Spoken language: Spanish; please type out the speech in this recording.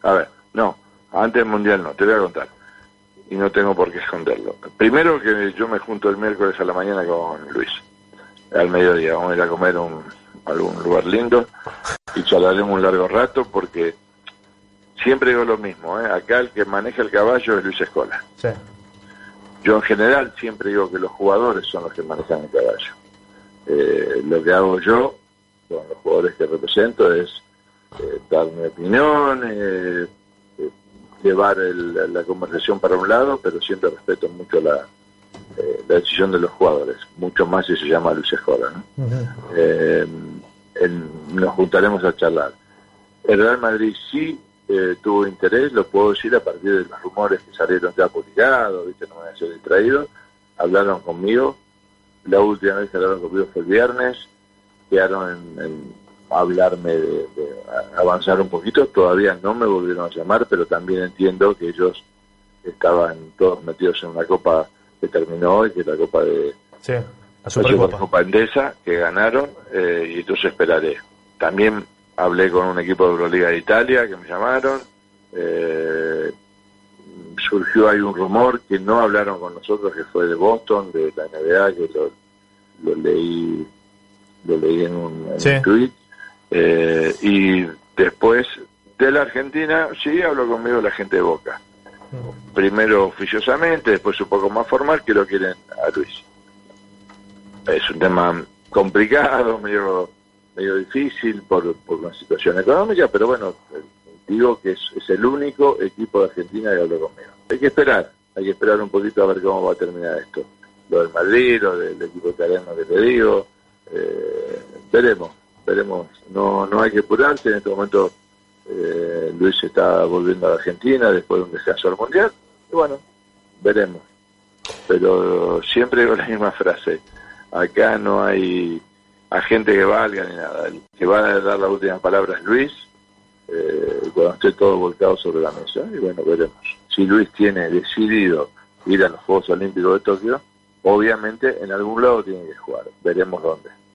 A ver, no, antes del Mundial no, te voy a contar. Y no tengo por qué esconderlo. Primero que yo me junto el miércoles a la mañana con Luis, al mediodía. Vamos a ir a comer a algún lugar lindo y charlaremos un largo rato porque siempre digo lo mismo, ¿eh? Acá el que maneja el caballo es Luis Escola. Sí. Yo en general siempre digo que los jugadores son los que manejan el caballo. Lo que hago yo con los jugadores que represento es dar mi opinión, llevar la conversación para un lado, pero siempre respeto mucho la decisión de los jugadores, mucho más si se llama Luis Escola, ¿no? Nos juntaremos a charlar. El Real Madrid sí tuvo interés, lo puedo decir a partir de los rumores que salieron ya publicados, ¿viste? No me voy a ser distraído. Hablaron conmigo, la última vez que hablaron conmigo fue el viernes, quedaron en hablarme de avanzar un poquito. Todavía no me volvieron a llamar, pero también entiendo que ellos estaban todos metidos en una copa que terminó hoy, que es la copa de la Supercopa Endesa, que ganaron, y entonces esperaré. También hablé con un equipo de Euroliga de Italia que me llamaron, surgió ahí un rumor que no hablaron con nosotros, que fue de Boston, de la NBA, que lo leí en un tweet. Y después de la Argentina, sí, habló conmigo la gente de Boca. Primero oficiosamente, después un poco más formal, que lo quieren a Luis. Es un tema complicado, medio difícil por una situación económica, pero bueno, digo que es el único equipo de Argentina que habló conmigo. Hay que esperar un poquito a ver cómo va a terminar esto. Lo del Madrid, lo del equipo italiano que te digo, veremos. No hay que apurarse. En este momento Luis está volviendo a la Argentina después de un descanso al Mundial, y bueno, veremos. Pero siempre digo la misma frase: acá no hay agente que valga ni nada. El que va a dar la última palabra es Luis, cuando esté todo volcado sobre la mesa, y bueno, veremos. Si Luis tiene decidido ir a los Juegos Olímpicos de Tokio, obviamente en algún lado tiene que jugar, veremos dónde.